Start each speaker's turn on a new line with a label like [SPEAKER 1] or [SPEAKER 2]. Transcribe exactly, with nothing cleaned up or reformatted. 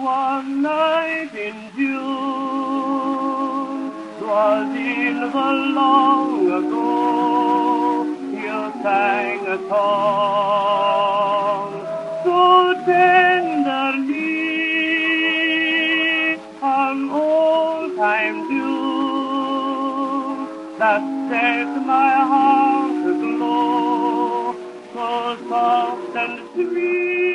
[SPEAKER 1] One night in June, 'twas in the long ago, you sang a song so tenderly, an old-time tune that set my heart aglow, so soft and sweet.